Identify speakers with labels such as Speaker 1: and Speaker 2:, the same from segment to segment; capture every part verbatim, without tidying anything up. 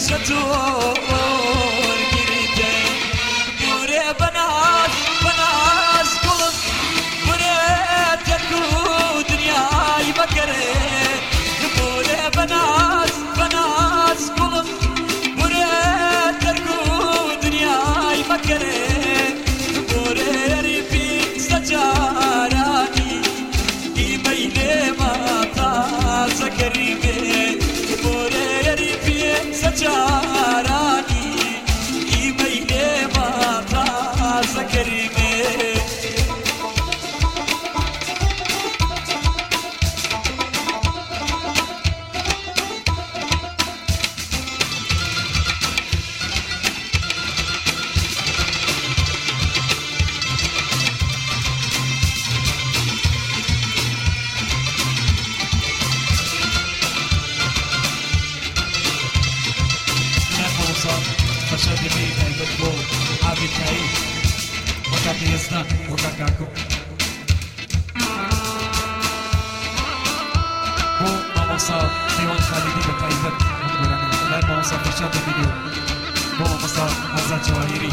Speaker 1: چطور گریده بوره بناز بناز گلم بوره ترکو دنیای بکره بوره بناز بناز گلم بوره ترکو دنیای بکره بوره ریپی سجارانی ایمیله ما تازه کریمه بوره ریپی سجارانی ایمیله ما تازه کریمه فشد میده بدبو عبید کهی وکا دیزدن وکا کاکو بو ماموسا دیوان خالیدی به تایبت مدگرانه لای ماموسا فشد میده بو ماموسا آزاد جواهیری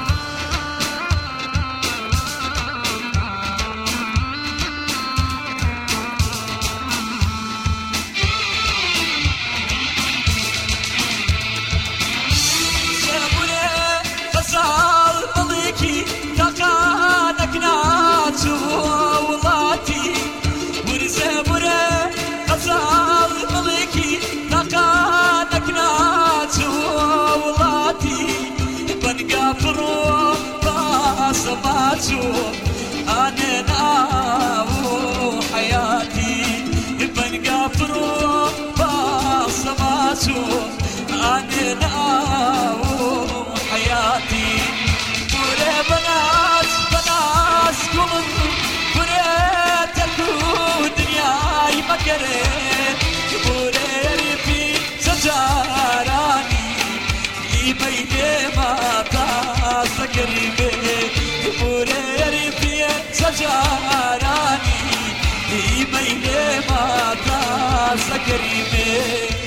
Speaker 1: سماتو أنا ناو حياتي بنقابرو بسماتو أنا ناو حياتي بوري بناس بناس قلن بوري تركو دنياي مكري بوري ريبي سجاراني إيميلي ما تاسكري سجارانی ایمیل ما تازه کریمه